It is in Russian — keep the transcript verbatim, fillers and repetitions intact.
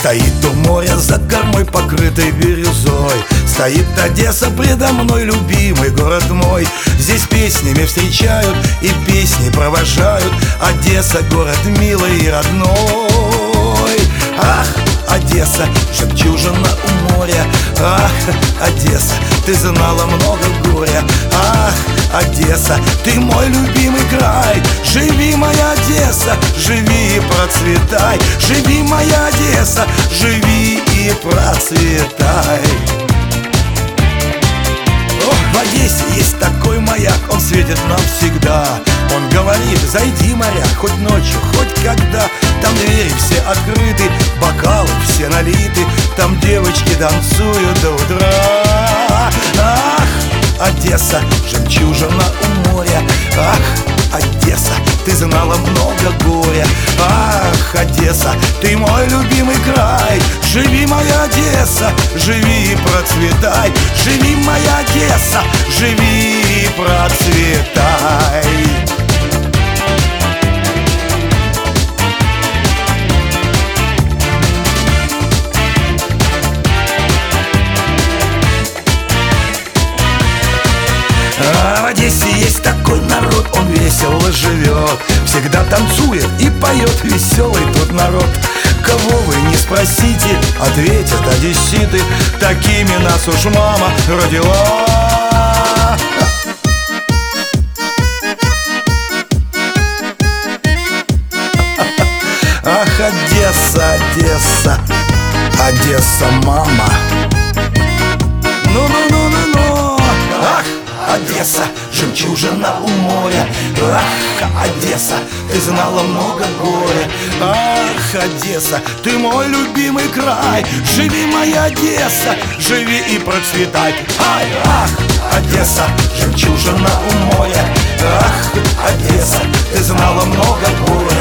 Стоит у моря за кормой, покрытой бирюзой. Стоит Одесса предо мной, любимый город мой. Здесь песнями встречают и песни провожают. Одесса, город милый и родной. Ах, Одесса, жемчужина у моря. Ах, Одесса, ты знала много горя. Ах, Одесса, ты мой любимый край. Живи, моя Одесса, живи и процветай. Живи, моя Одесса, живи и процветай. В Одессе есть такой маяк, он светит нам всегда. Он говорит: зайди, моряк, хоть ночью, хоть когда. Там двери все открыты, бокалы все налиты. Там девочки танцуют до утра. Ах, Одесса, жемчужина у моря. Ах, Одесса, ты знала много горя. Ах, Одесса, ты мой любимый край. Живи, моя Одесса, живи и процветай. Живи, моя Одесса, живи и процветай. А в Одессе есть такой народ, он весело живет, всегда танцует и поет веселый тут народ. Кого вы не спросите, ответят одесситы: такими нас уж мама родила. Ах, Одесса, Одесса, Одесса, мама. Ну-ну-ну-ну-ну. Ах, Одесса, жемчужина у моря. Ах, Одесса, ты знала много горя. Ах, Одесса, ты мой любимый край. Живи, моя Одесса, живи и процветай. Ай, ах, Одесса, жемчужина у моря. Ах, Одесса, ты знала много горя.